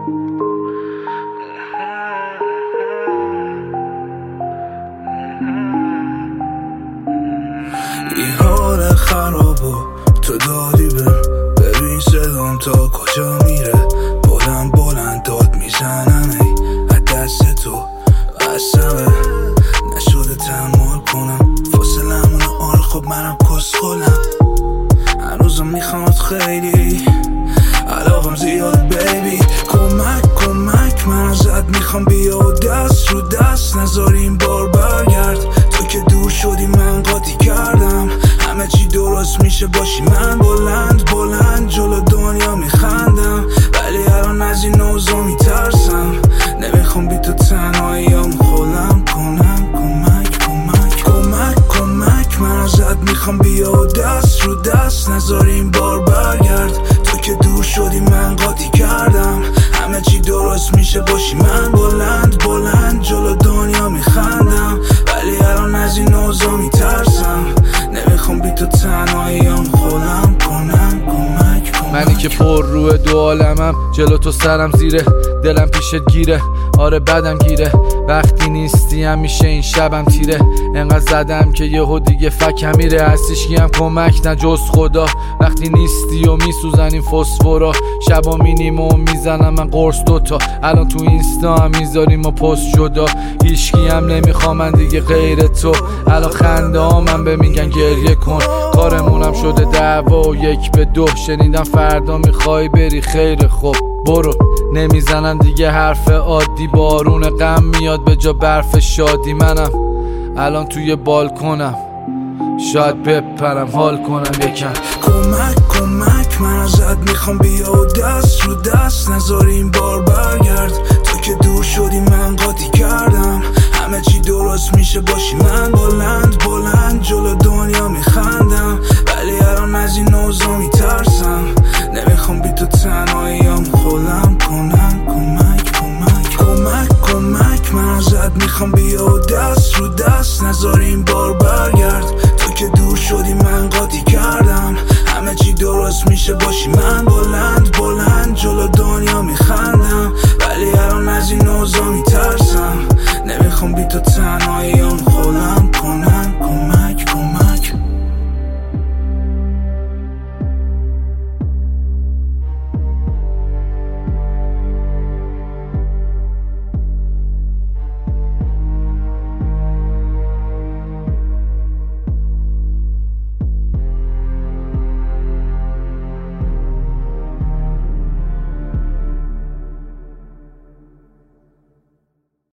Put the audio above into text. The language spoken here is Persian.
این حال خرابو تو دادی ببین صدام تا کجا میره. بلند بلند داد میزنم ای از دست تو قسمه نشده تحمل کنم فاصلمون آره خب منم کسخلم. هنوزم میخوامت خیلی علاقم زیاد بیبی. کمک من ازت میخوام بیا و دست رو دست نذاری این بار برگرد. تو که دور شدی من قاطی کردم همه چی درست میشه باشی من بلند جلو دنیا میخندم. ولی الان از این اوضاع میترسم نمیخوام بی تو تنهاییام خودم کنم. کمک من ازت میخوام بیا و دست رو دست نذاری این بار برگرد. تو که دور شدی من قاطی کردم همه چی درست میشه باشی من بلند جلو دنیا میخندم. ولی الان از این اوضاع میترسم نمیخوام بی تو تنهاییام خودم کنم. منی که پر روی دو عالمم جلو تو سرم زیره دلم پیشت گیره آره بدم گیره. وقتی نیستی همیشه این شبم تیره انقدر زدم که یهو دیگه فکم میره. هستیش گیم کمک نه جز خدا وقتی نیستی و میسوزن این فسفورا. شبا مینیم و میزنم من قرص دوتا الان تو اینستا هم میذاریم و پست جدا. هیچکی هم نمیخوام من دیگه غیر تو. الان خنده ها من به میگن گریه کن کارمونم شده دعوا و 1-2. شنیدم فردا میخوای بری خیر خوب برو. نمیزنم دیگه حرف عادی بارون غم میاد به جا برف شادی. منم الان توی بالکنم شاید بپرم حال کنم یکم. کمک من ازت میخوام بیا و دست رو دست نذاری این بار برگرد. تو که دور شدی من قاطی کردم همه چی درست میشه باشی من بلند جلو دنیا میخندم. ولی الان از این اوضاع میترسم نمیخوام بی تو تنهاییام خودم کنم. کمک من ازت میخوام بیا و دست رو دست نذاری این بار برگرد. تو که دور شدی من قاطی کردم همه چی درست میشه باشی من بلند جلو دنیا میخندم.